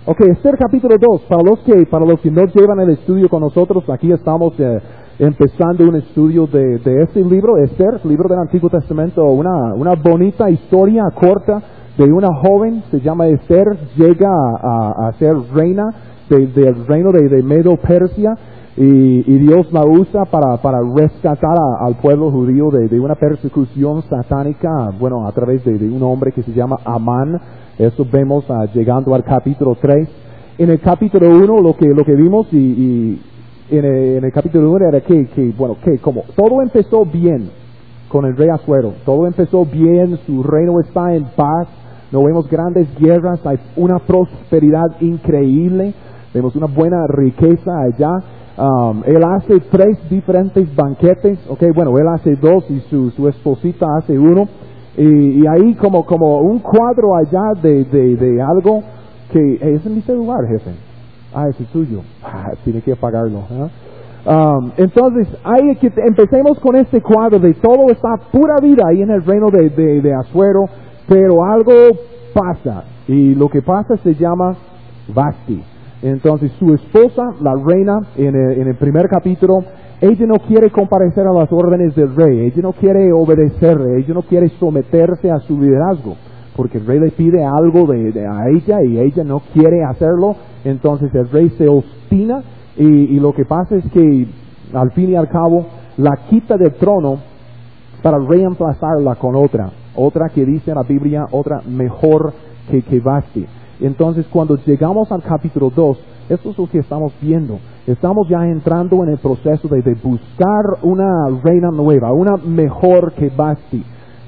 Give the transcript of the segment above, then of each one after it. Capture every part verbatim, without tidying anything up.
Ok, Esther capítulo dos. Para los que para los que no llevan el estudio con nosotros, aquí estamos eh, empezando un estudio de, de este libro, Esther, libro del Antiguo Testamento, una, una bonita historia corta de una joven, se llama Esther, llega a, a, a ser reina de, del reino de, de Medo Persia. Y, y Dios la usa para, para rescatar a, al pueblo judío de, de una persecución satánica, bueno, a través de, de un hombre que se llama Amán. Eso vemos uh, llegando al capítulo tres. En el capítulo uno lo que, lo que vimos y, y en, el, en el capítulo uno era que, que, bueno, que como todo empezó bien con el rey Asuero, todo empezó bien, su reino está en paz, no vemos grandes guerras, hay una prosperidad increíble, vemos una buena riqueza allá. Um, él hace tres diferentes banquetes, okay, bueno, él hace dos y su, su esposita hace uno, y, y ahí como, como un cuadro allá de, de, de algo que es en mi celular, jefe. Ah, ese es suyo. Ah, tiene que pagarlo. ¿eh? Um, entonces, ahí que empecemos con este cuadro de todo está pura vida ahí en el reino de, de, de Asuero, pero algo pasa, y lo que pasa se llama Vasti. Entonces su esposa, la reina, en el, en el primer capítulo, ella no quiere comparecer a las órdenes del rey, ella no quiere obedecerle, ella no quiere someterse a su liderazgo, porque el rey le pide algo de, de a ella y ella no quiere hacerlo. Entonces el rey se obstina y, y lo que pasa es que al fin y al cabo la quita del trono para reemplazarla con otra, otra que dice en la Biblia, otra mejor que, que Vasti. Entonces cuando llegamos al capítulo dos, esto es lo que estamos viendo. Estamos ya entrando en el proceso de, de buscar una reina nueva, una mejor que Vasti.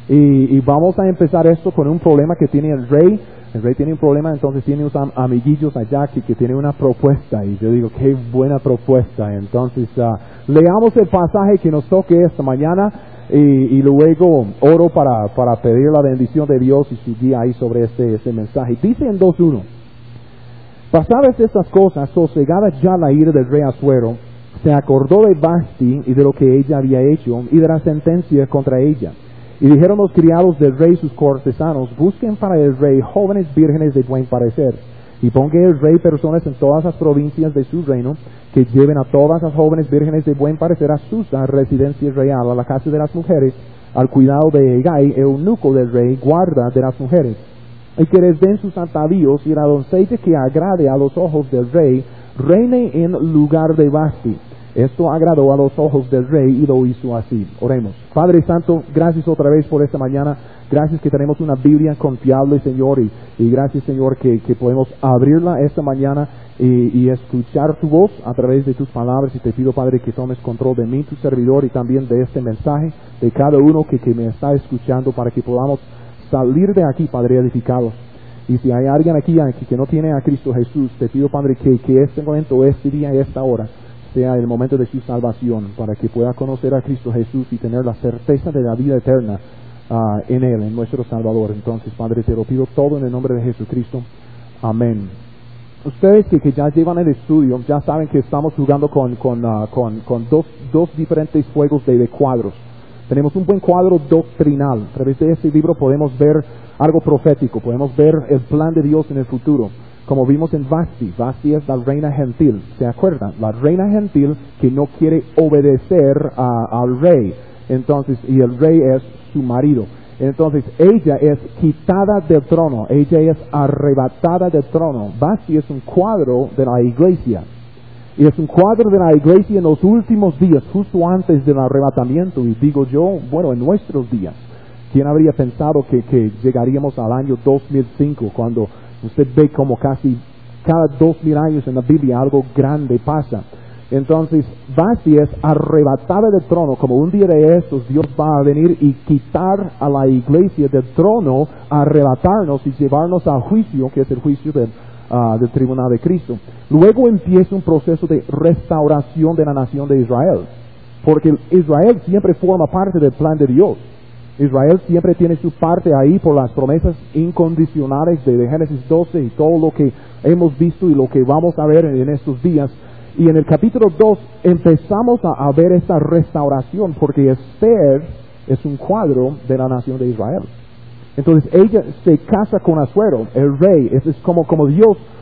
Y, y vamos a empezar esto con un problema que tiene el rey. El rey tiene un problema, entonces tiene unos am amiguillos allá que, que tiene una propuesta. Y yo digo, qué buena propuesta. Entonces uh, leamos el pasaje que nos toque esta mañana. Y, y luego oro para, para pedir la bendición de Dios y su guía ahí sobre este, este mensaje. Dice en dos uno: pasadas estas cosas, sosegada ya la ira del rey Asuero, se acordó de Vasti y de lo que ella había hecho y de la sentencia contra ella. Y dijeron los criados del rey sus cortesanos: busquen para el rey jóvenes vírgenes de buen parecer, y ponga el rey personas en todas las provincias de su reino, que lleven a todas las jóvenes vírgenes de buen parecer a Susa, residencia real, a la casa de las mujeres, al cuidado de Hegai, eunuco del rey, guarda de las mujeres, y que les den sus atavíos, y la doncella que agrade a los ojos del rey, reine en lugar de Vasti. Esto agradó a los ojos del rey y lo hizo así. Oremos. Padre Santo, gracias otra vez por esta mañana. Gracias que tenemos una Biblia confiable, Señor, y, y gracias, Señor, que, que podemos abrirla esta mañana y, y escuchar tu voz a través de tus palabras. Y te pido, Padre, que tomes control de mí, tu servidor, y también de este mensaje, de cada uno que, que me está escuchando, para que podamos salir de aquí, Padre, edificados. Y si hay alguien aquí, aquí que no tiene a Cristo Jesús, te pido, Padre, que, que este momento, este día y esta hora sea el momento de su salvación, para que pueda conocer a Cristo Jesús y tener la certeza de la vida eterna uh, en Él, en nuestro Salvador. Entonces, Padre, te lo pido todo en el nombre de Jesucristo. Amén. Ustedes que, que ya llevan el estudio, ya saben que estamos jugando con, con, uh, con, con dos, dos diferentes juegos de, de cuadros. Tenemos un buen cuadro doctrinal. A través de este libro podemos ver algo profético, podemos ver el plan de Dios en el futuro. Como vimos en Vasti, Vasti es la reina gentil, ¿se acuerdan? La reina gentil que no quiere obedecer a, al rey, entonces, y el rey es su marido. Entonces, ella es quitada del trono, ella es arrebatada del trono. Vasti es un cuadro de la iglesia, y es un cuadro de la iglesia en los últimos días, justo antes del arrebatamiento, y digo yo, bueno, en nuestros días. ¿Quién habría pensado que, que llegaríamos al año dos mil cinco, cuando usted ve como casi cada dos mil años en la Biblia algo grande pasa? Entonces, Vasti es arrebatada del trono, como un día de estos Dios va a venir y quitar a la iglesia del trono, arrebatarnos y llevarnos al juicio, que es el juicio del, uh, del tribunal de Cristo. Luego empieza un proceso de restauración de la nación de Israel, porque Israel siempre forma parte del plan de Dios. Israel siempre tiene su parte ahí por las promesas incondicionales de, de Génesis doce y todo lo que hemos visto y lo que vamos a ver en, en estos días. Y en el capítulo dos empezamos a, a ver esta restauración, porque Esther es un cuadro de la nación de Israel. Entonces ella se casa con Asuero, el rey. Eso es como, como Dios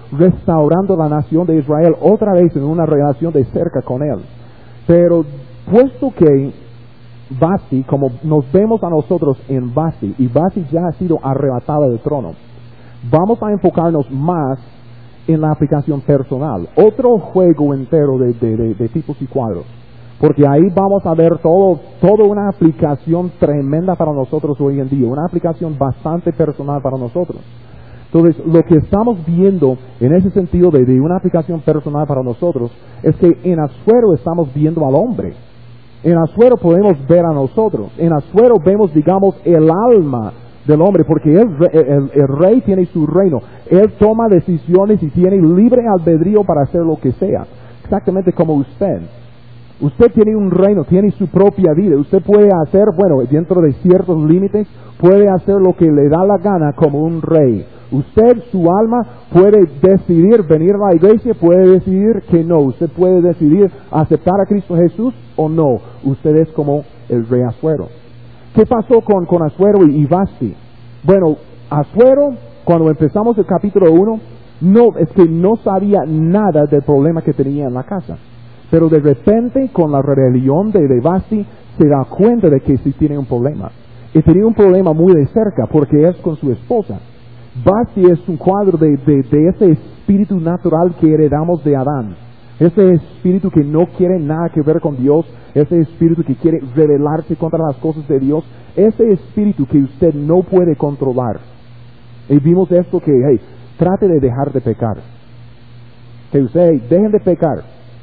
restaurando la nación de Israel otra vez en una relación de cerca con Él. Pero puesto que Vasti, como nos vemos a nosotros en Vasti, y Vasti ya ha sido arrebatada del trono, vamos a enfocarnos más en la aplicación personal. Otro juego entero de, de, de, de tipos y cuadros. Porque ahí vamos a ver todo, toda una aplicación tremenda para nosotros hoy en día. Una aplicación bastante personal para nosotros. Entonces, lo que estamos viendo en ese sentido de, de una aplicación personal para nosotros es que en Asuero estamos viendo al hombre. En Asuero podemos ver a nosotros. En Asuero vemos, digamos, el alma del hombre, porque el, el, el rey tiene su reino. Él toma decisiones y tiene libre albedrío para hacer lo que sea. Exactamente como usted. Usted tiene un reino, tiene su propia vida. Usted puede hacer, bueno, dentro de ciertos límites, puede hacer lo que le da la gana como un rey. Usted, su alma, puede decidir venir a la iglesia, puede decidir que no. Usted puede decidir aceptar a Cristo Jesús o no. Usted es como el rey Asuero. ¿Qué pasó con, con Asuero y, y Vasti? Bueno, Asuero, cuando empezamos el capítulo uno, no, es que no sabía nada del problema que tenía en la casa. Pero de repente, con la rebelión de, de Vasti, se da cuenta de que sí tiene un problema. Y tenía un problema muy de cerca, porque es con su esposa. Vasti es un cuadro de, de, de ese espíritu natural que heredamos de Adán. Ese espíritu que no quiere nada que ver con Dios. Ese espíritu que quiere rebelarse contra las cosas de Dios. Ese espíritu que usted no puede controlar. Y vimos esto que, hey, trate de dejar de pecar. Que usted, hey, dejen de pecar.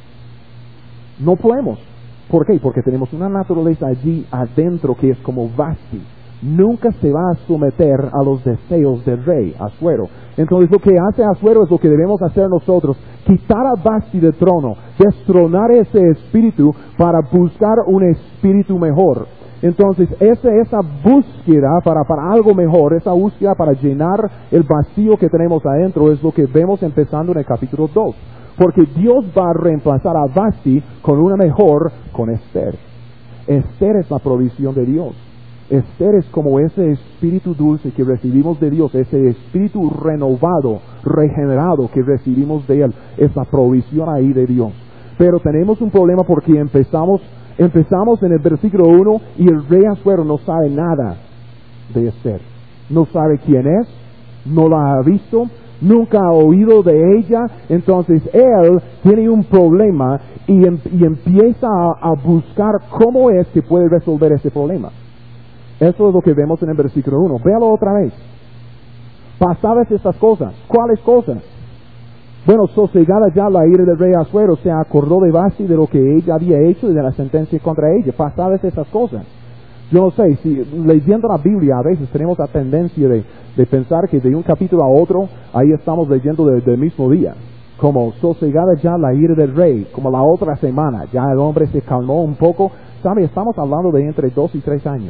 No podemos. ¿Por qué? Porque tenemos una naturaleza allí adentro que es como Vasti. Nunca se va a someter a los deseos del rey, Asuero. Entonces lo que hace Asuero es lo que debemos hacer nosotros. Quitar a Vasti del trono. Destronar ese espíritu para buscar un espíritu mejor. Entonces esa, esa búsqueda para, para algo mejor, esa búsqueda para llenar el vacío que tenemos adentro es lo que vemos empezando en el capítulo dos. Porque Dios va a reemplazar a Vasti con una mejor, con Esther. Esther es la provisión de Dios. Esther es como ese espíritu dulce que recibimos de Dios, ese espíritu renovado, regenerado que recibimos de Él. Es la provisión ahí de Dios. Pero tenemos un problema porque empezamos, empezamos en el versículo uno y el rey Asuero no sabe nada de Esther. No sabe quién es, no la ha visto, nunca ha oído de ella. Entonces él tiene un problema y, em, y empieza a, a buscar cómo es que puede resolver ese problema. Eso es lo que vemos en el versículo uno. Véalo otra vez. Pasadas estas cosas. ¿Cuáles cosas? Bueno, sosegada ya la ira del rey Asuero, se acordó de Vasti de lo que ella había hecho y de la sentencia contra ella. Pasadas estas cosas. Yo no sé, si leyendo la Biblia a veces tenemos la tendencia de, de pensar que de un capítulo a otro, ahí estamos leyendo del de mismo día. Como sosegada ya la ira del rey, como la otra semana, ya el hombre se calmó un poco. ¿Sabe? Estamos hablando de entre dos y tres años.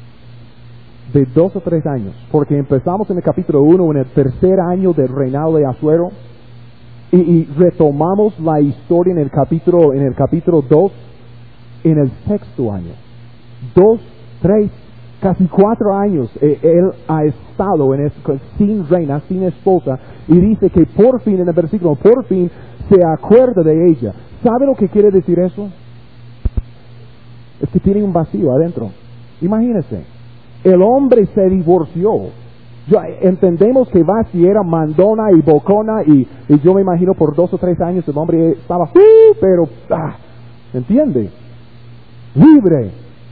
De dos o tres años. Porque empezamos en el capítulo uno, en el tercer año del reinado de Asuero. Y, y retomamos la historia en el capítulo, en el capítulo dos, en el sexto año. Dos, tres, casi cuatro años eh, él ha estado en es, sin reina, sin esposa, y dice que por fin, en el versículo, por fin se acuerda de ella. ¿Sabe lo que quiere decir eso? Es que tiene un vacío adentro. Imagínese, el hombre se divorció. Yo, entendemos que Vasti era mandona y bocona, y, y yo me imagino por dos o tres años el hombre estaba, uh, pero, ah, ¿entiende? Libre.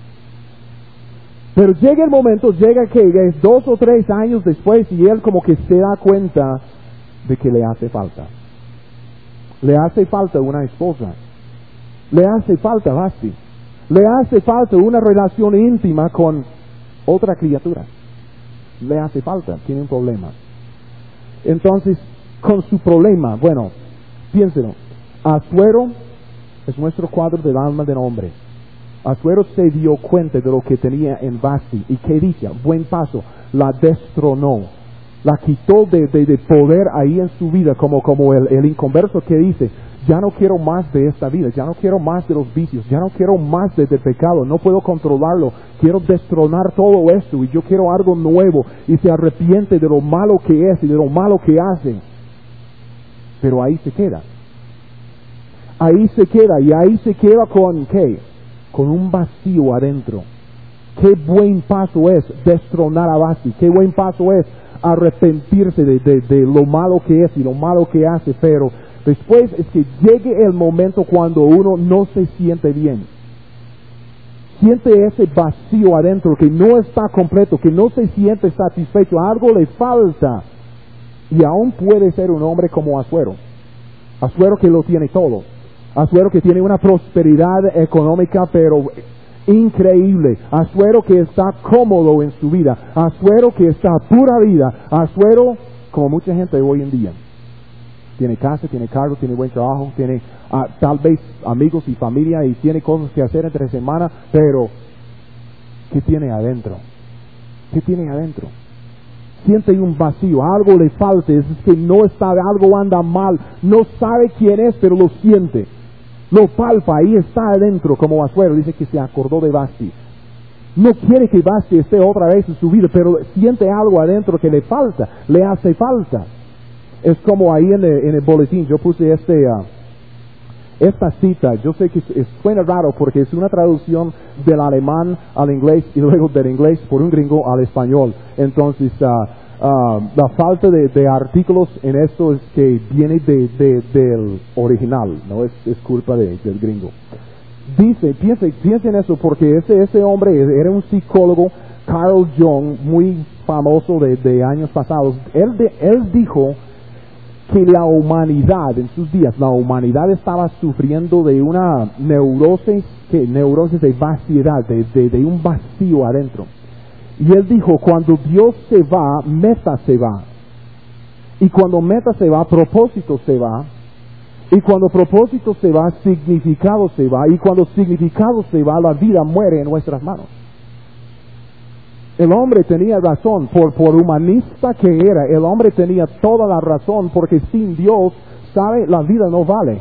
Pero llega el momento, llega que es dos o tres años después y él como que se da cuenta de que le hace falta. Le hace falta una esposa. Le hace falta Vasti. Le hace falta una relación íntima con otra criatura. Le hace falta, tiene un problema. Entonces, con su problema, bueno, piénselo. Asuero es nuestro cuadro del alma del hombre. Asuero se dio cuenta de lo que tenía en Vasti. ¿Y qué dice? Buen paso. La destronó. La quitó de, de, de poder ahí en su vida, como, como el, el inconverso que dice, ya no quiero más de esta vida, ya no quiero más de los vicios, ya no quiero más de, del pecado, no puedo controlarlo, quiero destronar todo esto y yo quiero algo nuevo, y se arrepiente de lo malo que es y de lo malo que hace. pero ahí se queda. Ahí se queda, y ahí se queda con, ¿qué? Con un vacío adentro. Qué buen paso es destronar a Basti, qué buen paso es arrepentirse de, de, de lo malo que es y lo malo que hace, pero después es que llegue el momento cuando uno no se siente bien. Siente ese vacío adentro que no está completo, que no se siente satisfecho, algo le falta. Y aún puede ser un hombre como Asuero. Asuero que lo tiene todo. Asuero que tiene una prosperidad económica, pero increíble. Asuero que está cómodo en su vida. Asuero que está pura vida. Asuero como mucha gente hoy en día. Tiene casa, tiene cargo, tiene buen trabajo, tiene uh, tal vez amigos y familia y tiene cosas que hacer entre semana, pero ¿qué tiene adentro? ¿Qué tiene adentro? Siente un vacío, algo le falta, es que no está, algo anda mal, no sabe quién es, pero lo siente, lo palpa, ahí está adentro, como Asuero dice que se acordó de Basti. No quiere que Basti esté otra vez en su vida, pero siente algo adentro que le falta, le hace falta. Es como ahí en el, en el boletín, yo puse este, uh, esta cita, yo sé que es, es, suena raro porque es una traducción del alemán al inglés y luego del inglés por un gringo al español. Entonces, uh, uh, la falta de, de artículos en esto es que viene de, de, del original, no es, es culpa de, del gringo. Dice, piensen, piensen eso porque ese, ese hombre era un psicólogo, Carl Jung, muy famoso de, de años pasados. Él, de, él dijo que la humanidad en sus días, la humanidad estaba sufriendo de una neurosis, que neurosis de vaciedad, de, de, de un vacío adentro. Y él dijo, cuando Dios se va, meta se va. Y cuando meta se va, propósito se va. Y cuando propósito se va, significado se va. Y cuando significado se va, la vida muere en nuestras manos. El hombre tenía razón, por, por humanista que era, el hombre tenía toda la razón, porque sin Dios, ¿sabe? La vida no vale.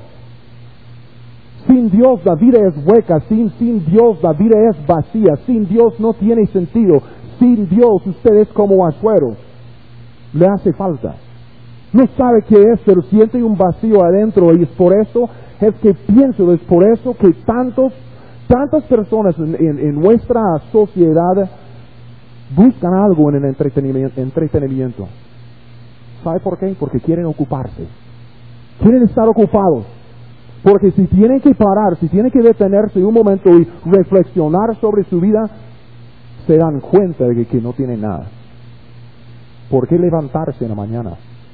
Sin Dios la vida es hueca, sin, sin Dios la vida es vacía, sin Dios no tiene sentido, sin Dios usted es como Asuero, le hace falta. No sabe qué es, pero siente un vacío adentro, y es por eso, es que pienso, es por eso que tantos, tantas personas en, en, en nuestra sociedad buscan algo en el entretenimiento, entretenimiento. ¿Sabe por qué? Porque quieren ocuparse. Quieren estar ocupados. Porque si tienen que parar, si tienen que detenerse un momento y reflexionar sobre su vida, se dan cuenta de que, que no tienen nada. ¿Por qué levantarse en la mañana?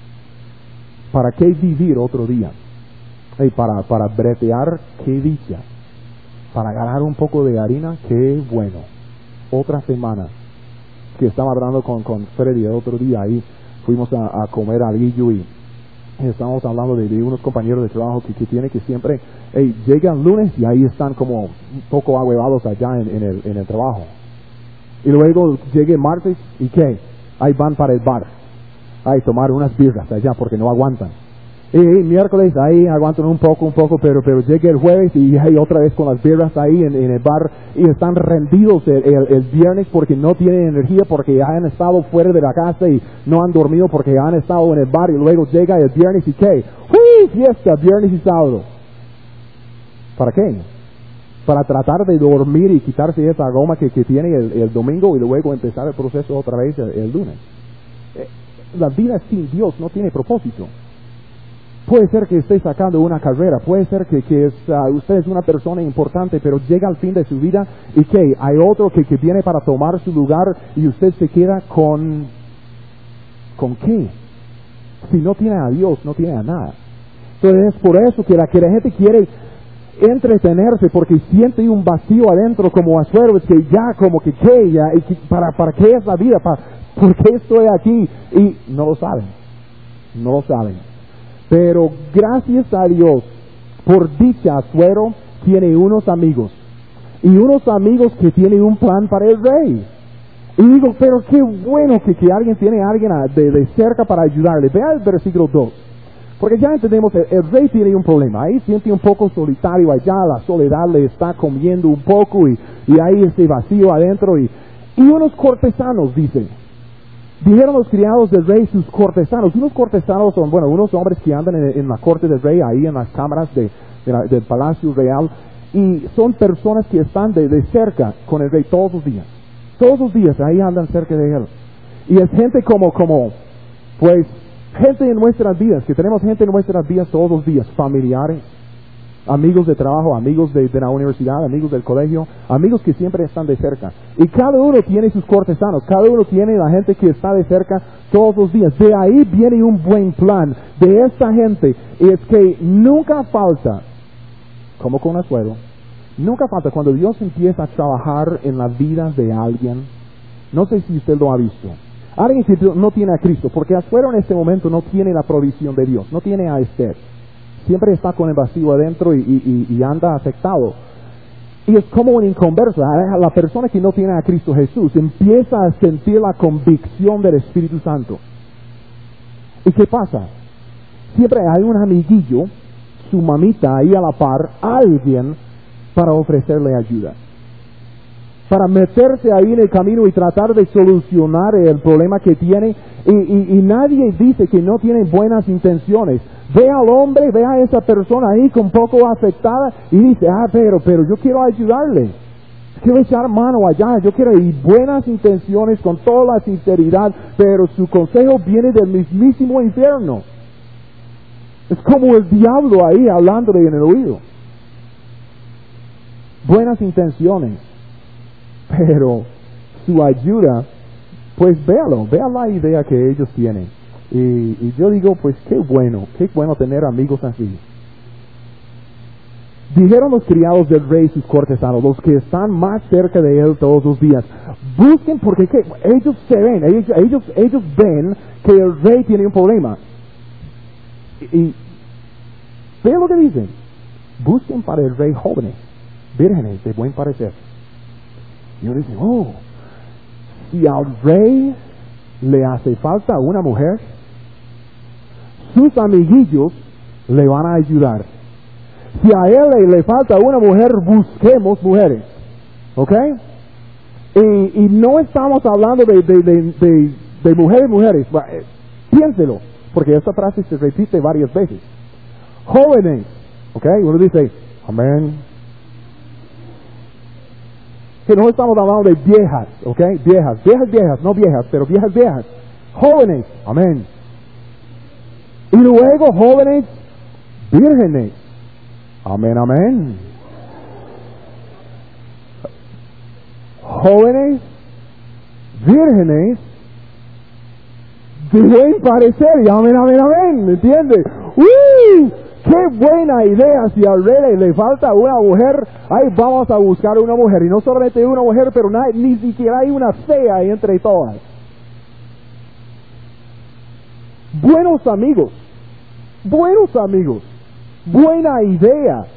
¿Para qué vivir otro día? Hey, para, para bretear, qué dicha. Para ganar un poco de harina, qué bueno. Otra semana. Que estaba hablando con, con Freddy el otro día, ahí fuimos a, a comer al Guillo y, y estábamos hablando de, de unos compañeros de trabajo que, que tienen que siempre, hey, llegan lunes y ahí están como un poco ahuevados allá en, en, el, en el trabajo. Y luego llegue martes y ¿qué? Ahí van para el bar, ahí tomar unas birras allá porque no aguantan. Y, y miércoles ahí aguantan un poco, un poco, pero pero llega el jueves y hay otra vez con las birras ahí en, en el bar y están rendidos el, el, el viernes porque no tienen energía, porque han estado fuera de la casa y no han dormido porque han estado en el bar, y luego llega el viernes y ¿qué? ¡Uy! Fiesta, viernes y sábado. ¿Para qué? Para tratar de dormir y quitarse esa aroma que, que tiene el, el domingo y luego empezar el proceso otra vez el, el lunes. Eh, la vida sin Dios no tiene propósito. Puede ser que esté sacando una carrera, puede ser que, que es, uh, usted es una persona importante, pero llega al fin de su vida y que hay otro que, que viene para tomar su lugar y usted se queda con... ¿Con qué? Si no tiene a Dios, no tiene a nada. Entonces es por eso que la, que la gente quiere entretenerse, porque siente un vacío adentro como Asuero, es que ya como que qué, ya, y que, para, ¿para qué es la vida? ¿Para, ¿Por qué estoy aquí? Y no lo saben, no lo saben. Pero gracias a Dios, por dicha, Asuero tiene unos amigos. Y unos amigos que tienen un plan para el rey. Y digo, pero qué bueno que, que alguien tiene a alguien de, de cerca para ayudarle. Vea el versículo dos. Porque ya entendemos, el, el rey tiene un problema. Ahí siente un poco solitario allá, la soledad le está comiendo un poco y, y hay ese vacío adentro. Y, y unos cortesanos dicen, Dijeron los criados del rey sus cortesanos. Unos cortesanos son, bueno, unos hombres que andan en, en la corte del rey, ahí en las cámaras de, de la, del palacio real. Y son personas que están de, de cerca con el rey todos los días. Todos los días ahí andan cerca de él. Y es gente como, como, pues, gente en nuestras vidas, que tenemos gente en nuestras vidas todos los días, familiares, amigos de trabajo, amigos de, de la universidad, amigos del colegio, amigos que siempre están de cerca. Y cada uno tiene sus cortesanos, cada uno tiene la gente que está de cerca todos los días. De ahí viene un buen plan de esta gente, es que nunca falta, como con Asuero, nunca falta cuando Dios empieza a trabajar en la vida de alguien. No sé si usted lo ha visto. Alguien que no tiene a Cristo, porque Asuero en este momento no tiene la provisión de Dios, no tiene a Esther. Siempre está con el vacío adentro y, y, y anda afectado. Y es como un inconverso. La persona que no tiene a Cristo Jesús empieza a sentir la convicción del Espíritu Santo. ¿Y qué pasa? Siempre hay un amiguillo, su mamita ahí a la par, alguien para ofrecerle ayuda, para meterse ahí en el camino y tratar de solucionar el problema que tiene. Y, y, y nadie dice que no tiene buenas intenciones. Ve al hombre, ve a esa persona ahí con poco afectada y dice, ah, pero, pero yo quiero ayudarle, quiero echar mano allá, yo quiero, y buenas intenciones con toda la sinceridad, pero su consejo viene del mismísimo infierno. Es como el diablo ahí hablándole en el oído. Buenas intenciones, pero su ayuda, pues véalo, vea la idea que ellos tienen. Y, y yo digo, pues qué bueno, qué bueno tener amigos así. Dijeron los criados del rey sus cortesanos, los que están más cerca de él todos los días, busquen, porque ¿qué? Ellos se ven, ellos, ellos, ellos ven que el rey tiene un problema. Y, y vean lo que dicen, busquen para el rey jóvenes, vírgenes de buen parecer. Y uno dice, oh, si al rey le hace falta una mujer, sus amiguillos le van a ayudar. Si a él le, le falta una mujer, busquemos mujeres. ¿Ok? Y, y no estamos hablando de, de, de, de, de mujeres, mujeres. Piénselo, porque esta frase se repite varias veces. Jóvenes. ¿Ok? Uno dice, amén. Que no estamos hablando de viejas, ¿ok? Viejas, viejas, viejas, no viejas, pero viejas, viejas. Jóvenes, amén. Y luego jóvenes vírgenes, amén, amén. Jóvenes vírgenes de buen parecer, y amén, amén, amén, ¿me entiendes? ¡Uh! ¡Qué buena idea! Si al rey le falta una mujer, ahí vamos a buscar una mujer. Y no solamente una mujer, pero na, ni siquiera hay una fea entre todas. Buenos amigos. Buenos amigos. Buena idea.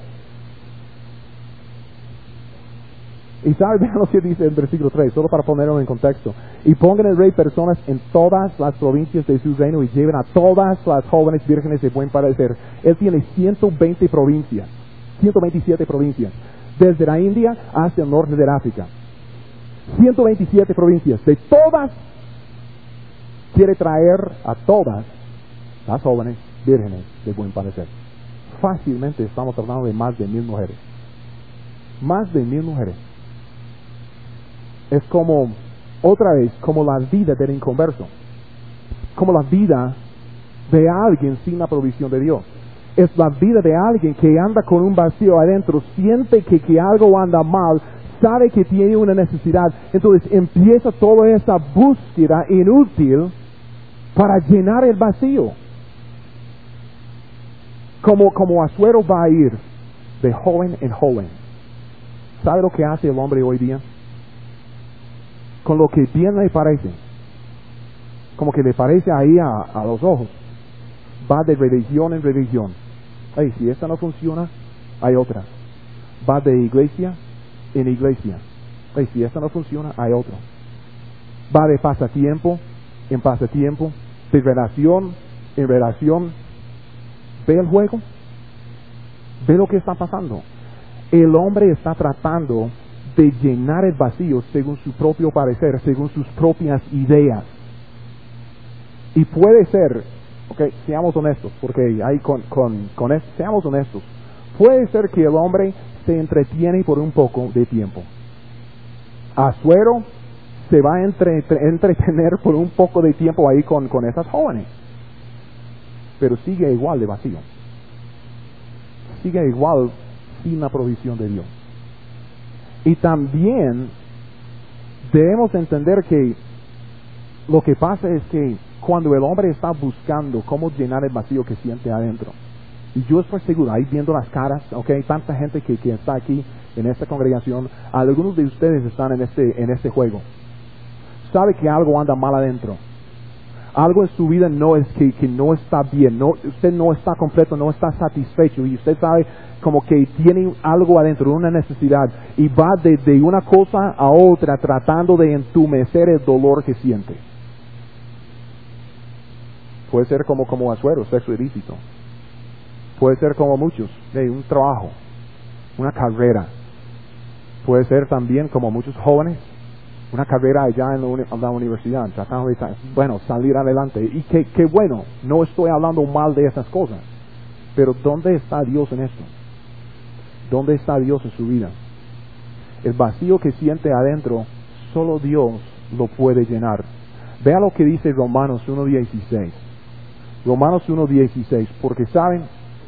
Y saben, vean lo que dice en versículo tres, solo para ponerlo en contexto. Y pongan el rey personas en todas las provincias de su reino y lleven a todas las jóvenes vírgenes de buen parecer. Él tiene ciento veinte provincias, ciento veintisiete provincias, desde la India hasta el norte del África. ciento veintisiete provincias, de todas, quiere traer a todas las jóvenes vírgenes de buen parecer. Fácilmente estamos hablando de más de mil mujeres. Más de mil mujeres. Es como, otra vez, como la vida del inconverso. Como la vida de alguien sin la provisión de Dios. Es la vida de alguien que anda con un vacío adentro, siente que, que algo anda mal, sabe que tiene una necesidad. Entonces empieza toda esa búsqueda inútil para llenar el vacío. Como, como Asuero va a ir de joven en joven. ¿Sabe lo que hace el hombre hoy día? Con lo que bien le parece, como que le parece ahí a, a los ojos, va de religión en religión. Hey, si esta no funciona, hay otra. Va de iglesia en iglesia. Hey, si esta no funciona, hay otra. Va de pasatiempo en pasatiempo, de relación en relación. ¿Ve el juego? ¿Ve lo que está pasando? El hombre está tratando de llenar el vacío según su propio parecer, según sus propias ideas. Y puede ser, ok, seamos honestos, porque ahí con, con, con esto, seamos honestos, puede ser que el hombre se entretiene por un poco de tiempo. Asuero se va a entre, entretener por un poco de tiempo ahí con, con esas jóvenes, pero sigue igual de vacío. Sigue igual sin la provisión de Dios. Y también debemos entender que lo que pasa es que cuando el hombre está buscando cómo llenar el vacío que siente adentro, y yo estoy seguro, ahí viendo las caras, ok, tanta gente que, que está aquí en esta congregación, algunos de ustedes están en este, en este juego. Sabe que algo anda mal adentro. Algo en su vida no es que, que no está bien, no, usted no está completo, no está satisfecho, y usted sabe como que tiene algo adentro, una necesidad, y va de, de una cosa a otra tratando de entumecer el dolor que siente. Puede ser como, como Asuero, sexo ilícito. Puede ser como muchos, de un trabajo, una carrera. Puede ser también como muchos jóvenes, una carrera allá en la, uni- en la universidad, tratando de, bueno, salir adelante. Y que, que bueno, no estoy hablando mal de esas cosas, pero ¿dónde está Dios en esto? ¿Dónde está Dios en su vida? El vacío que siente adentro, solo Dios lo puede llenar. Vea lo que dice Romanos uno dieciséis. Romanos uno dieciséis, porque saben,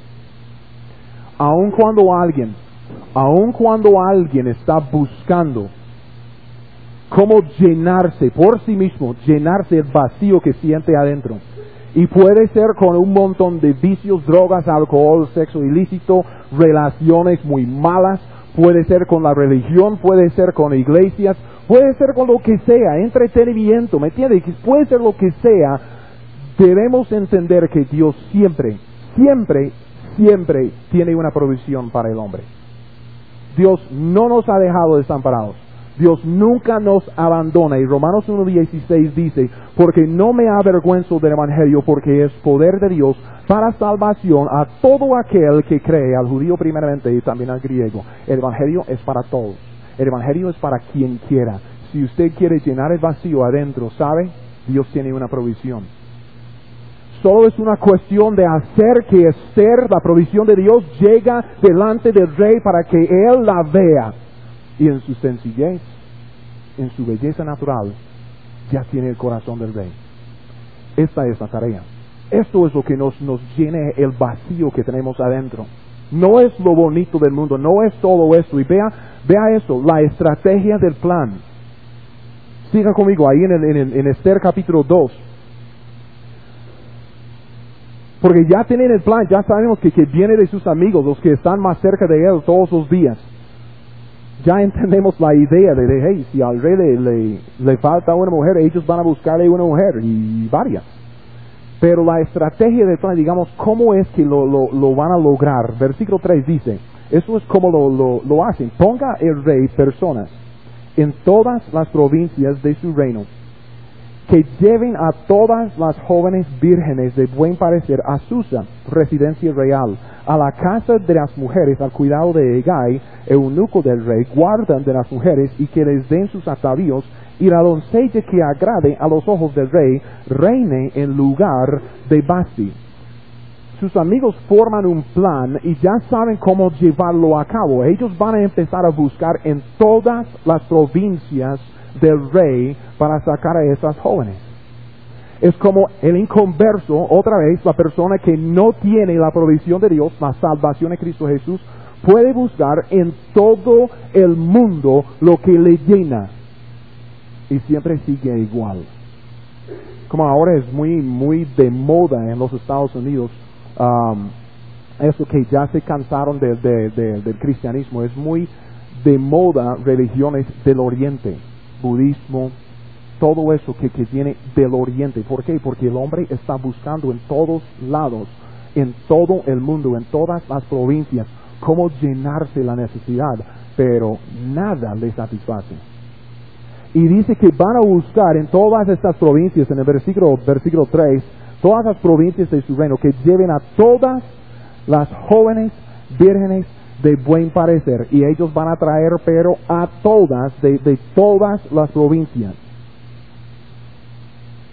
aun cuando alguien, aun cuando alguien está buscando cómo llenarse por sí mismo, llenarse el vacío que siente adentro, y puede ser con un montón de vicios, drogas, alcohol, sexo ilícito, relaciones muy malas, puede ser con la religión, puede ser con iglesias, puede ser con lo que sea, entretenimiento, ¿me entiendes? Puede ser lo que sea. Debemos entender que Dios siempre, siempre, siempre tiene una provisión para el hombre. Dios no nos ha dejado desamparados. Dios nunca nos abandona. Y Romanos uno dieciséis dice, porque no me avergüenzo del Evangelio, porque es poder de Dios para salvación a todo aquel que cree, al judío primeramente y también al griego. El Evangelio es para todos. El Evangelio es para quien quiera. Si usted quiere llenar el vacío adentro, ¿sabe? Dios tiene una provisión. Solo es una cuestión de hacer que Esther, la provisión de Dios, llega delante del rey para que él la vea. Y en su sencillez, en su belleza natural, ya tiene el corazón del rey. Esta es la tarea. Esto es lo que nos, nos llena el vacío que tenemos adentro. No es lo bonito del mundo, no es todo esto. Y vea, vea eso, la estrategia del plan. Siga conmigo ahí en, el, en, el, en Esther capítulo dos. Porque ya tienen el plan, ya sabemos que, que viene de sus amigos, los que están más cerca de él todos los días. Ya entendemos la idea de, de hey, si al rey le, le, le falta una mujer, ellos van a buscarle una mujer, y varias. Pero la estrategia de plan, digamos, ¿cómo es que lo, lo, lo van a lograr? Versículo tres dice, eso es como lo, lo, lo hacen. Ponga el rey personas en todas las provincias de su reino, que lleven a todas las jóvenes vírgenes de buen parecer a Susa, residencia real, a la casa de las mujeres, al cuidado de Hegai, eunuco del rey, guardan de las mujeres, y que les den sus atavíos, y la doncella que agrade a los ojos del rey, reine en lugar de Basti. Sus amigos forman un plan y ya saben cómo llevarlo a cabo. Ellos van a empezar a buscar en todas las provincias del rey para sacar a esas jóvenes. Es como el inconverso, otra vez, la persona que no tiene la provisión de Dios, la salvación de Cristo Jesús, puede buscar en todo el mundo lo que le llena. Y siempre sigue igual. Como ahora es muy, muy de moda en los Estados Unidos, um, eso que ya se cansaron de, de, de, del cristianismo, es muy de moda religiones del oriente, budismo, todo eso que, que viene del oriente. ¿Por qué? Porque el hombre está buscando en todos lados, en todo el mundo, en todas las provincias, cómo llenarse la necesidad, pero nada le satisface. Y dice que van a buscar en todas estas provincias, en el versículo, versículo tres, todas las provincias de su reino, que lleven a todas las jóvenes vírgenes de buen parecer. Y ellos van a traer, pero a todas, de, de todas las provincias.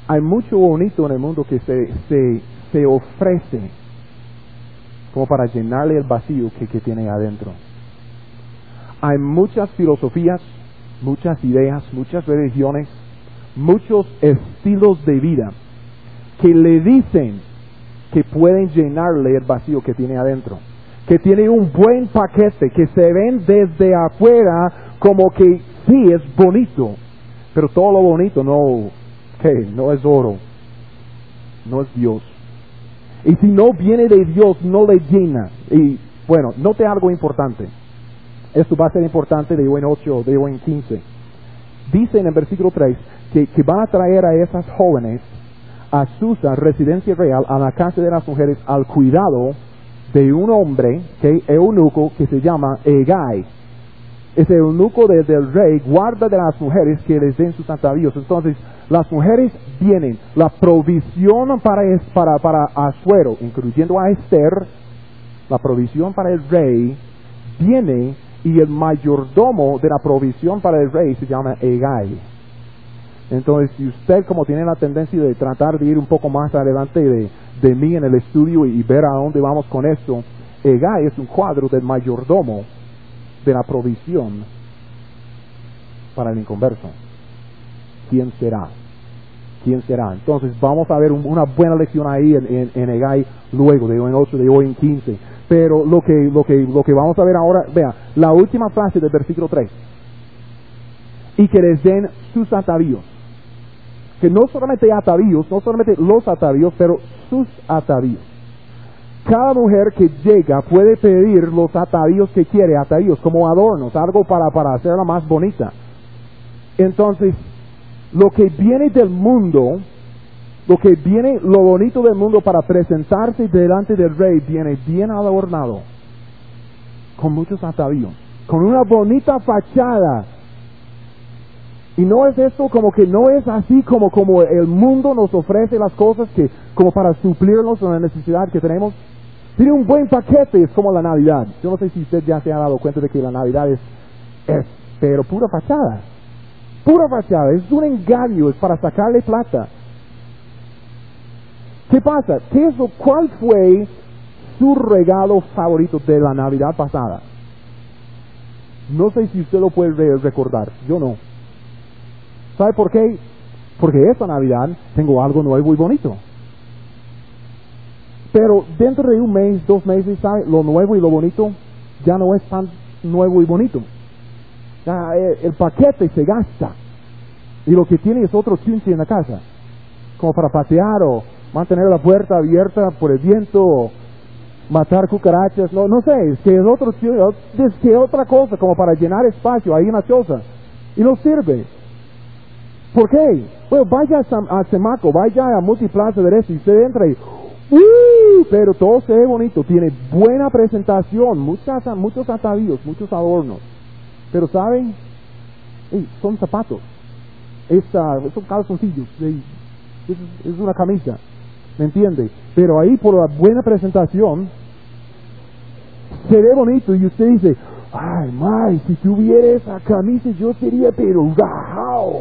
Hay mucho bonito en el mundo que se, se, se ofrece como para llenarle el vacío que, que tiene adentro. Hay muchas filosofías, muchas ideas, muchas religiones, muchos estilos de vida que le dicen que pueden llenarle el vacío que tiene adentro, que tiene un buen paquete, que se ven desde afuera como que sí es bonito, pero todo lo bonito no, ¿qué? No es oro, no es Dios. Y si no viene de Dios, no le llena. Y bueno, note algo importante. Esto va a ser importante de hoy en ocho, de hoy en quince. Dice en el versículo tres que, que van a traer a esas jóvenes a Susa, residencia real, a la casa de las mujeres, al cuidado de un hombre, que eunuco, que se llama Hegai. Ese eunuco de, del rey guarda de las mujeres que les den sus atavíos. Entonces, las mujeres vienen, la provisión para, para, para Asuero, incluyendo a Esther, la provisión para el rey, viene, y el mayordomo de la provisión para el rey se llama Hegai. Entonces, si usted, como tiene la tendencia de tratar de ir un poco más adelante de, de mí en el estudio y, y ver a dónde vamos con esto, Hegai es un cuadro del mayordomo de la provisión para el inconverso. ¿Quién será? ¿Quién será? Entonces vamos a ver un, una buena lección ahí en, en, en Hegai luego, de hoy en ocho, de hoy en quince. Pero lo que, lo, que, lo que vamos a ver ahora, vea, la última frase del versículo tres. Y que les den sus atavíos. Que no solamente atavíos, no solamente los atavíos, pero sus atavíos. Cada mujer que llega puede pedir los atavíos que quiere, atavíos como adornos, algo para, para hacerla más bonita. Entonces, lo que viene del mundo, lo que viene, lo bonito del mundo para presentarse delante del rey, viene bien adornado, con muchos atavíos, con una bonita fachada. Y no es esto como que no es así como, como el mundo nos ofrece las cosas que, como para suplirnos en la necesidad que tenemos. Tiene un buen paquete, es como la Navidad. Yo no sé si usted ya se ha dado cuenta de que la Navidad es, es pero pura fachada. Pura fachada, es un engaño, es para sacarle plata. ¿Qué pasa? ¿Qué es lo, ¿Cuál fue su regalo favorito de la Navidad pasada? No sé si usted lo puede recordar, yo no. ¿Sabe por qué? Porque esta Navidad tengo algo nuevo y bonito. Pero dentro de un mes, dos meses, ¿sabe? Lo nuevo y lo bonito ya no es tan nuevo y bonito. Ya el, el paquete se gasta. Y lo que tiene es otros quince en la casa. Como para patear o mantener la puerta abierta por el viento o matar cucarachas. No, no sé, es que es, otro, es que otra cosa como para llenar espacio ahí en la choza. Y no sirve. ¿Por qué? Bueno, vaya a, a Semaco, vaya a Multiplaza de eso y usted entra y ¡uh! Pero todo se ve bonito, tiene buena presentación, muchas, muchos atavíos, muchos adornos. Pero ¿saben? Hey, son zapatos, es, uh, son calzoncillos, hey, es, es una camisa, ¿me entiende? Pero ahí por la buena presentación se ve bonito y usted dice, ay, May, si tuviera esa camisa yo sería pero rajao.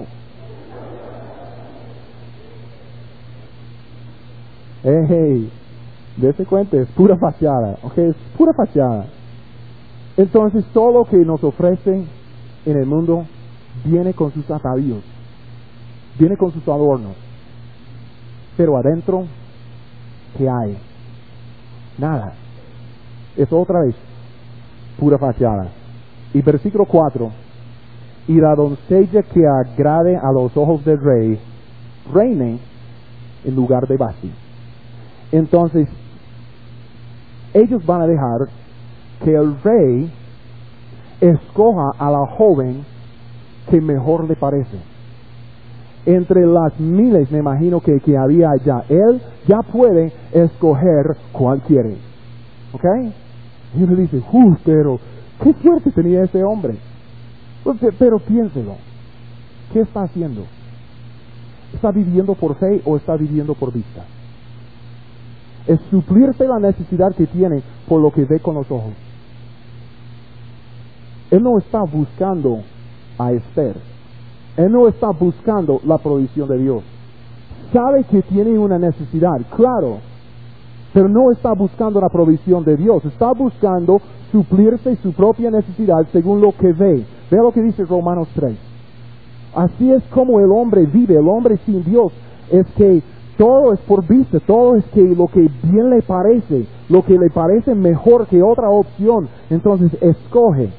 Hey, hey, dése cuenta, es pura fachada, ok, es pura fachada. Entonces todo lo que nos ofrece en el mundo viene con sus atavíos, viene con sus adornos, pero adentro, ¿qué hay? Nada. Es otra vez pura fachada. Y versículo cuatro, y la doncella que agrade a los ojos del rey, reine en lugar de Vasti. Entonces, ellos van a dejar que el rey escoja a la joven que mejor le parece. Entre las miles, me imagino que, que había allá, él ya puede escoger cuál quiere. ¿Ok? Y uno dice, uh, pero qué suerte tenía ese hombre. Pero, pero piénselo, ¿qué está haciendo? ¿Está viviendo por fe o está viviendo por vista? Es suplirse la necesidad que tiene por lo que ve con los ojos. Él no está buscando a Esther. Él no está buscando la provisión de Dios. sabe que tiene una necesidad, claro, pero no está buscando la provisión de Dios, está buscando suplirse su propia necesidad según lo que ve. Vea lo que dice Romanos tres. Así es como el hombre vive, el hombre sin Dios, es que todo es por vista, todo es que lo que bien le parece, lo que le parece mejor que otra opción, entonces escoge.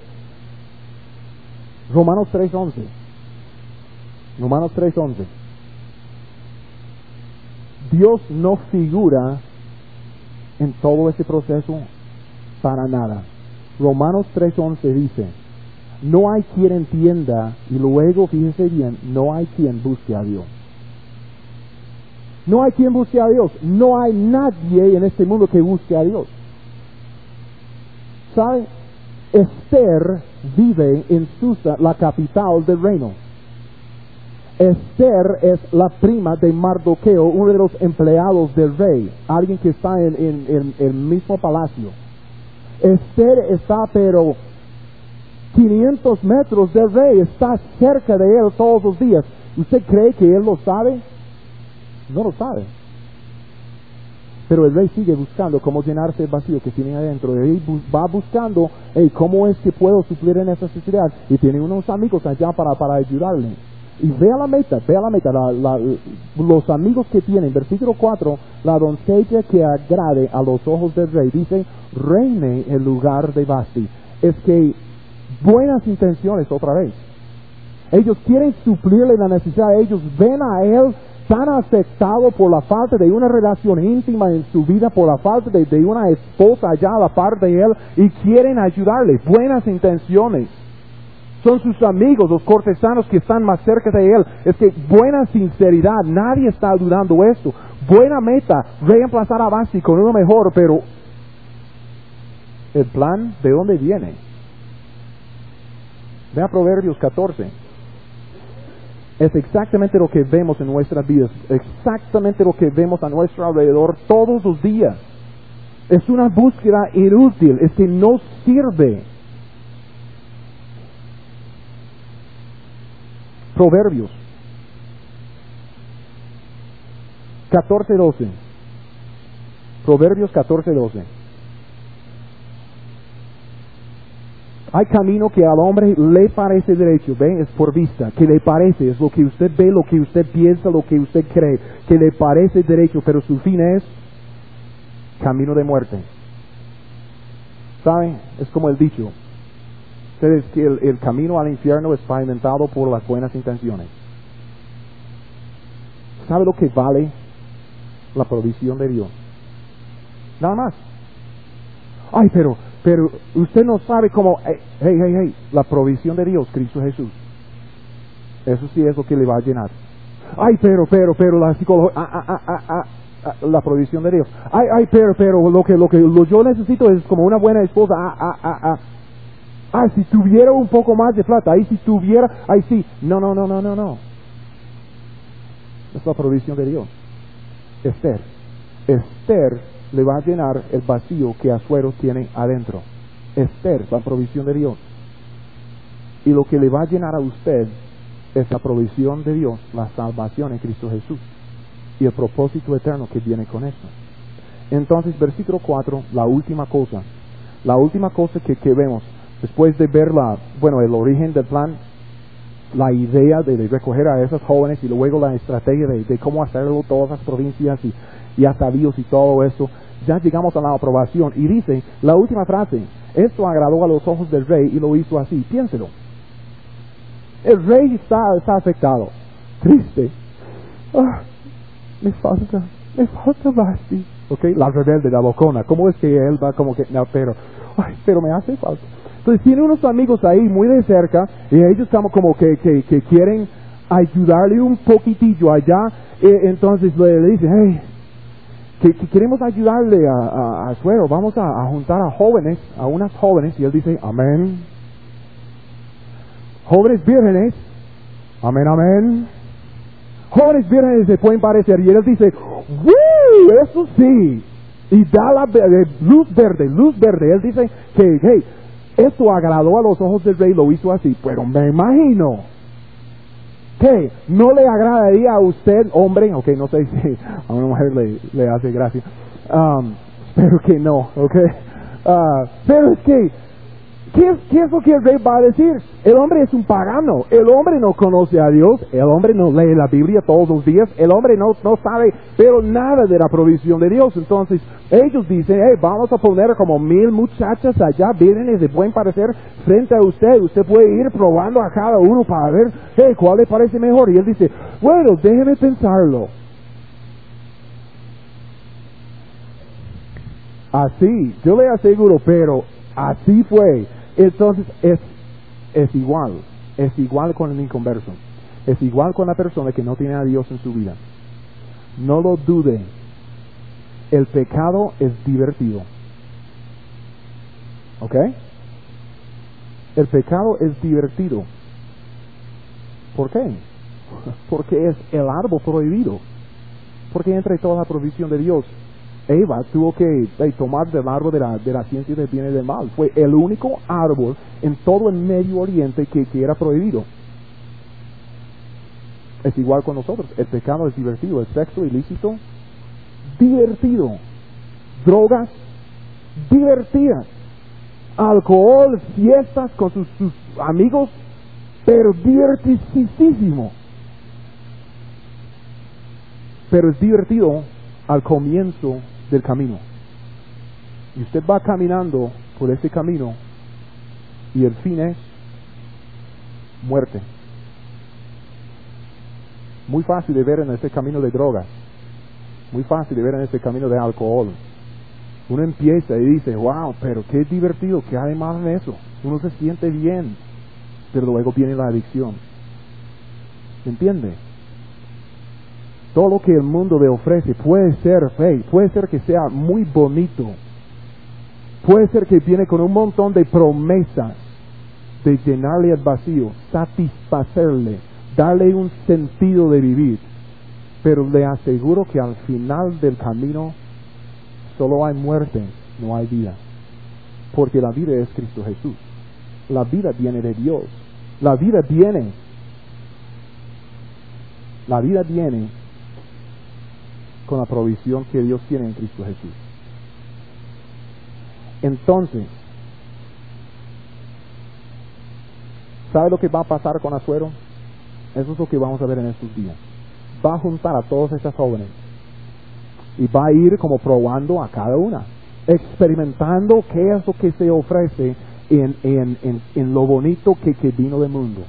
Romanos tres once. Romanos tres once. Dios no figura en todo ese proceso para nada. Romanos tres once dice, no hay quien entienda, y luego, fíjese bien, no hay quien busque a Dios. No hay quien busque a Dios. No hay nadie en este mundo que busque a Dios. ¿Sabe? Esther vive en Susa, la capital del reino. Esther es la prima de Mardoqueo, uno de los empleados del rey, alguien que está en, en, en el mismo palacio. Esther está pero quinientos metros del rey, está cerca de él todos los días. ¿Usted cree que él lo sabe? No lo sabe. Pero el rey sigue buscando cómo llenarse el vacío que tiene adentro. Él va buscando, hey, ¿cómo es que puedo suplir en esa necesidad? Y tiene unos amigos allá para, para ayudarle. Y vea la meta, vea la meta, la, la, los amigos que tienen. Versículo cuatro, la doncella que agrade a los ojos del rey, dice, reine en lugar de Vasti. Es que buenas intenciones otra vez. Ellos quieren suplirle la necesidad, ellos ven a él tan afectado por la falta de una relación íntima en su vida, por la falta de, de una esposa allá a la par de él, y quieren ayudarle. Buenas intenciones. Son sus amigos, los cortesanos que están más cerca de él. Es que buena sinceridad, nadie está dudando esto. Buena meta, reemplazar a Vasti con uno mejor, pero el plan, ¿de dónde viene? Vea Proverbios catorce. Es exactamente lo que vemos en nuestras vidas, exactamente lo que vemos a nuestro alrededor todos los días. Es una búsqueda inútil, es que no sirve. Proverbios catorce doce. Proverbios catorce doce. Hay camino que al hombre le parece derecho, ¿ven? Es por vista, que le parece, es lo que usted ve, lo que usted piensa, lo que usted cree, que le parece derecho, pero su fin es camino de muerte. ¿Saben? Es como el dicho, ustedes que el, el camino al infierno es pavimentado por las buenas intenciones. ¿Sabe lo que vale la provisión de Dios? Nada más. Ay, pero, pero usted no sabe cómo, hey, hey, hey, hey, la provisión de Dios, Cristo Jesús. Eso sí es lo que le va a llenar. Ay, pero, pero, pero la psicología, ah, ah, ah, ah, ah, la provisión de Dios. Ay, ay, pero, pero, lo que, lo que lo yo necesito es como una buena esposa. Ah, ah, ah, ah. Ay, si tuviera un poco más de plata, ay, si tuviera, ay, sí. No, no, no, no, no, no. Es la provisión de Dios. Esther. Esther le va a llenar el vacío que Asuero tiene adentro. Esther, la provisión de Dios. Y lo que le va a llenar a usted es la provisión de Dios, la salvación en Cristo Jesús y el propósito eterno que viene con esto. Entonces, versículo cuatro, la última cosa, la última cosa que, que vemos, después de ver la, bueno, el origen del plan, la idea de, de recoger a esas jóvenes y luego la estrategia de, de cómo hacerlo, todas las provincias y, y atavíos y todo eso, ya llegamos a la aprobación. Y dice, la última frase, esto agradó a los ojos del rey y lo hizo así. Piénselo. El rey está, está afectado, triste. Ah, me falta, me falta Vasti. Ok, la rebelde, la bocona. ¿Cómo es que él va como que, no, pero, ay, pero me hace falta? Entonces tiene unos amigos ahí muy de cerca y ellos como, como que, que, que quieren ayudarle un poquitillo allá. Eh, entonces le, le dicen, hey, que, que queremos ayudarle a, a, a Suero, vamos a, a juntar a jóvenes, a unas jóvenes. Y él dice, amén. Jóvenes vírgenes, amén, amén. Jóvenes vírgenes se pueden parecer. Y él dice, ¡woo! Eso sí. Y da la luz verde, luz verde. Él dice que, hey, esto agradó a los ojos del rey, lo hizo así. Pero me imagino ¿Qué? ¿No le agradaría a usted, hombre? Ok, no sé si a una mujer le, le hace gracia. Um, pero que no, ok. Uh, pero es que, ¿qué, ¿qué es lo que el rey va a decir? El hombre es un pagano. El hombre no conoce a Dios. El hombre no lee la Biblia todos los días. El hombre no, no sabe, pero nada de la provisión de Dios. Entonces, ellos dicen, hey, vamos a poner como mil muchachas allá, vírgenes de buen parecer, frente a usted. Usted puede ir probando a cada uno para ver, hey, ¿cuál le parece mejor? Y él dice, bueno, déjeme pensarlo. Así, yo le aseguro, pero así fue. Entonces, es, es igual. Es igual con el inconverso. Es igual con la persona que no tiene a Dios en su vida. No lo dude. El pecado es divertido. ¿Ok? El pecado es divertido. ¿Por qué? Porque es el árbol prohibido. Porque entre toda la provisión de Dios, Eva tuvo que eh, tomar del árbol de la, de la ciencia del bien y del mal. Fue el único árbol en todo el Medio Oriente que, que era prohibido. Es igual con nosotros. El pecado es divertido. El sexo ilícito, divertido. Drogas, divertidas. Alcohol, fiestas con sus, sus amigos, pero divertidísimo. Pero es divertido al comienzo del camino. Y usted va caminando por ese camino y el fin es muerte. Muy fácil de ver en ese camino de drogas. Muy fácil de ver en ese camino de alcohol. Uno empieza y dice, wow, pero qué divertido, qué hay más en eso. Uno se siente bien, pero luego viene la adicción. ¿Me entiende? Todo lo que el mundo le ofrece puede ser fe, puede ser que sea muy bonito, puede ser que viene con un montón de promesas de llenarle el vacío, satisfacerle, darle un sentido de vivir, pero le aseguro que al final del camino solo hay muerte, no hay vida, porque la vida es Cristo Jesús, la vida viene de Dios, la vida viene, la vida viene con la provisión que Dios tiene en Cristo Jesús. Entonces, ¿sabe lo que va a pasar con Asuero? Eso es lo que vamos a ver en estos días. Va a juntar a todas estas jóvenes y va a ir como probando a cada una, experimentando qué es lo que se ofrece en, en, en, en lo bonito que, que vino del mundo.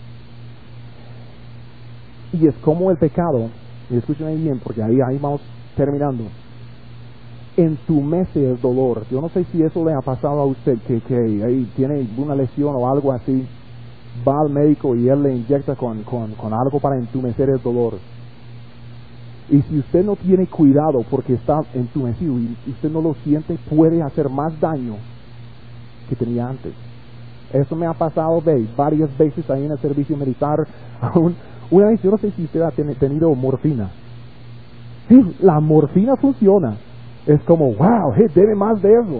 Y es como el pecado, y escúchenme bien porque ahí, ahí vamos terminando, entumece el dolor. Yo no sé si eso le ha pasado a usted, que, que ahí tiene una lesión o algo así, va al médico y él le inyecta con, con, con algo para entumecer el dolor. Y si usted no tiene cuidado porque está entumecido y usted no lo siente, puede hacer más daño que tenía antes. Eso me ha pasado ve, varias veces ahí en el servicio militar. Aún, una vez, yo no sé si usted ha ten, tenido morfina. Sí, la morfina funciona. Es como, wow, hey, debe más de eso.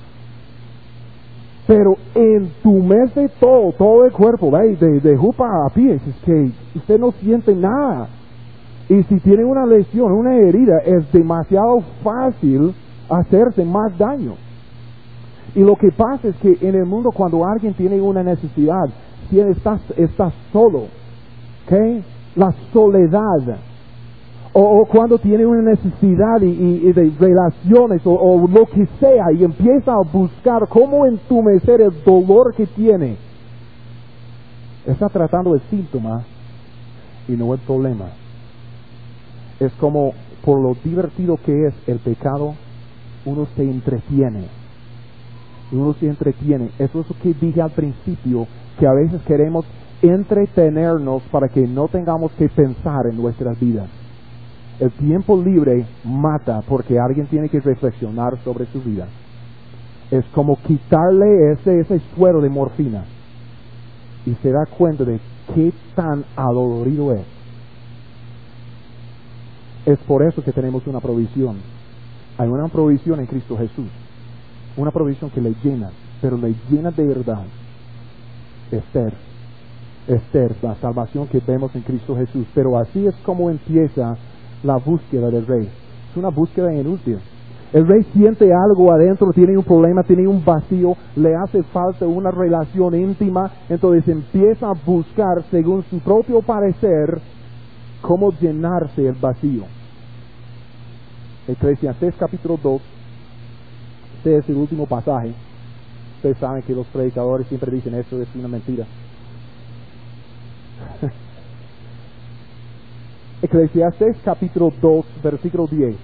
Pero entumece todo, todo el cuerpo, ¿ve? De, de jupa a pies. Es que usted no siente nada. Y si tiene una lesión, una herida, es demasiado fácil hacerse más daño. Y lo que pasa es que en el mundo cuando alguien tiene una necesidad, si estás, estás solo, ¿okay? La soledad, o, o cuando tiene una necesidad y, y, y de relaciones o, o lo que sea y empieza a buscar cómo entumecer el dolor que tiene, está tratando el síntoma y no el problema. Es como por lo divertido que es el pecado, uno se entretiene. Uno se entretiene. Eso es lo que dije al principio, que a veces queremos entretenernos para que no tengamos que pensar en nuestras vidas. El tiempo libre mata porque alguien tiene que reflexionar sobre su vida. Es como quitarle ese, ese suero de morfina y se da cuenta de qué tan adolorido es. Es por eso que tenemos una provisión. Hay una provisión en Cristo Jesús. Una provisión que le llena, pero le llena de verdad. Esther. Esther, la salvación que vemos en Cristo Jesús. Pero así es como empieza la búsqueda del rey. Es una búsqueda inútil. El rey siente algo adentro, tiene un problema, tiene un vacío, le hace falta una relación íntima, entonces empieza a buscar, según su propio parecer, cómo llenarse el vacío. Eclesiastés capítulo dos, este es el último pasaje. Ustedes saben que los predicadores siempre dicen eso es una mentira. Eclesiastés capítulo dos, versículo diez.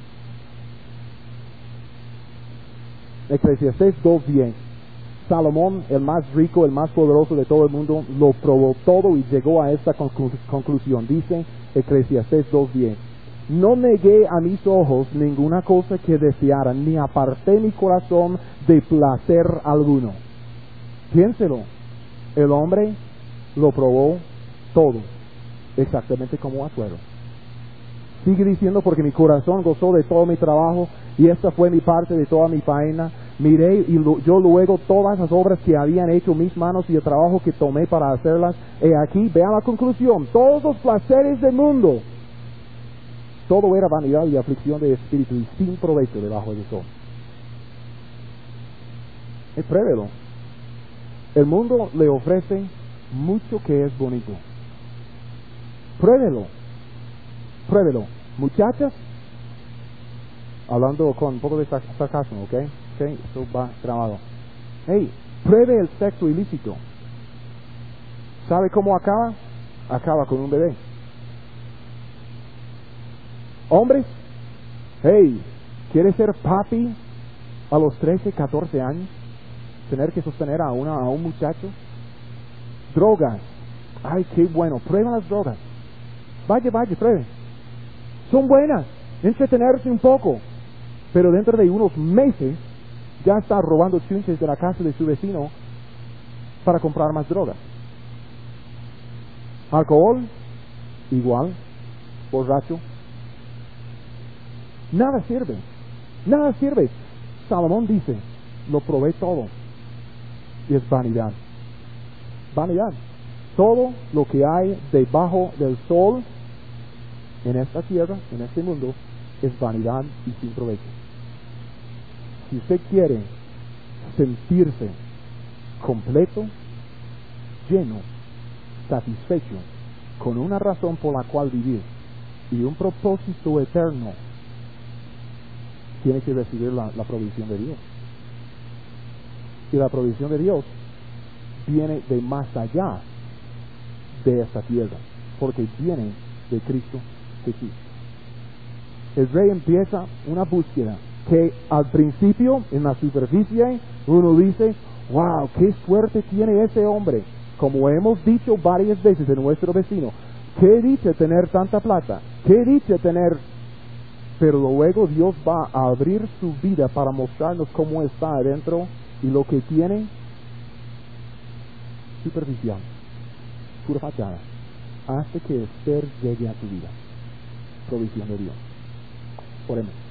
Eclesiastés dos diez. Salomón, el más rico, el más poderoso de todo el mundo, lo probó todo y llegó a esta conclu- conclusión. Dice Eclesiastés dos diez. No negué a mis ojos ninguna cosa que deseara, ni aparté mi corazón de placer alguno. Piénselo, el hombre lo probó todo, exactamente como Asuero. Sigue diciendo, porque mi corazón gozó de todo mi trabajo, y esta fue mi parte de toda mi faena. Miré y lo, yo luego todas las obras que habían hecho mis manos y el trabajo que tomé para hacerlas. He aquí, vean la conclusión, todos los placeres del mundo, todo era vanidad y aflicción de espíritu y sin provecho debajo del sol. Y pruébelo. El mundo le ofrece mucho que es bonito. Pruébelo. Pruébelo. Muchachas, hablando con un poco de sarcasmo, ¿ok? ¿Ok? Esto va grabado. Hey, pruebe el sexo ilícito. ¿Sabe cómo acaba? Acaba con un bebé. Hombres, hey, ¿quieres ser papi a los trece, catorce años? Tener que sostener a, una, a un muchacho. Drogas. Ay, qué bueno. Prueba las drogas. Vaya, vaya, pruebe. Son buenas. Entretenerse un poco. Pero dentro de unos meses ya está robando chunches de la casa de su vecino para comprar más drogas. Alcohol, igual. Borracho. Nada sirve. Nada sirve. Salomón dice, lo probé todo. Y es vanidad. Vanidad. Todo lo que hay debajo del sol en esta tierra, en este mundo, es vanidad y sin provecho. Si usted quiere sentirse completo, lleno, satisfecho, con una razón por la cual vivir y un propósito eterno, tiene que recibir la, la provisión de Dios. Y la provisión de Dios viene de más allá de esta tierra, porque viene de Cristo Jesús. El rey empieza una búsqueda que al principio, en la superficie, uno dice, wow, qué suerte tiene ese hombre, como hemos dicho varias veces de nuestro vecino, qué dicha tener tanta plata, qué dicha tener, pero luego Dios va a abrir su vida para mostrarnos cómo está adentro y lo que tiene, superficial, pura fachada, hasta que Esther llegue a tu vida. Provisión de Dios. Oremos.